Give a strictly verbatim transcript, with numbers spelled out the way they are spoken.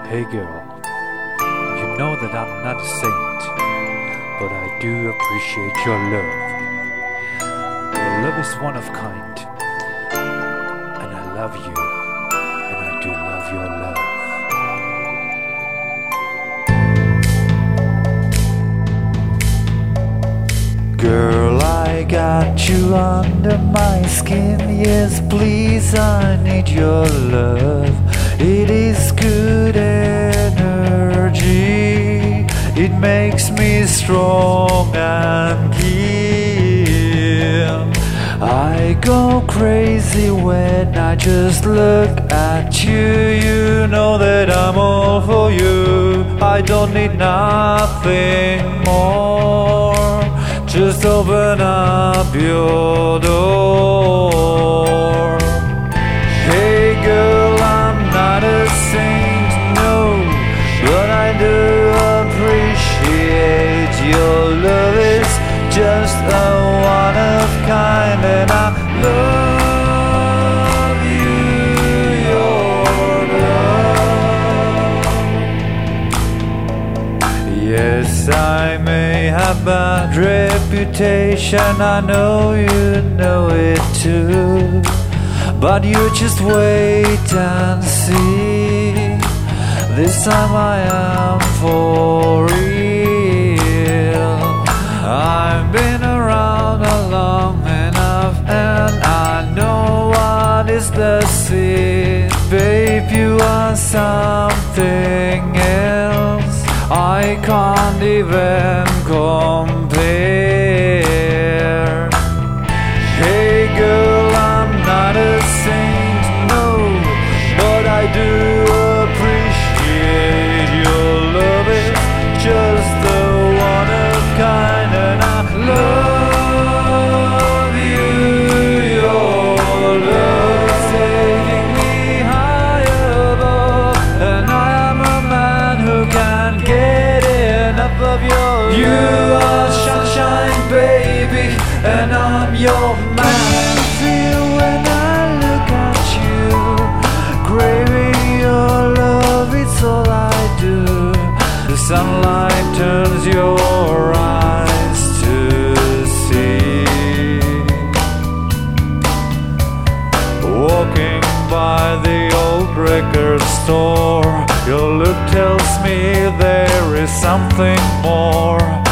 Hey girl, you know that I'm not a saint, but I do appreciate your love. Your love is one of kind, and I love you, and I do love your love. Girl, I got you under my skin. Yes, please, I need your love. It is good energy. It makes me strong and keen. I go crazy when I just look at you. You know that I'm all for you. I don't need nothing more. Just open up your door. Hey girl, I'm not a saint, no, but I do appreciate your love is just a one of kind, and I love you, your love. Yes, I may have bad reputation, I know you know it too, but you just wait and see. This time I am for real. I've been around long enough, and I know what is the scene. Babe, you are something else I can't even compare. Hey girl, I'm not a saint, no, but I do appreciate your love is just the one of kind, and I love you, your love is taking me high above, and I am a man who can't get enough of your love. You are sunshine, baby, and I'm your man. Feel when I look at you, craving your love, it's all I do. The sunlight turns your eyes to see. Walking by the old record store, your look tells me there is something more.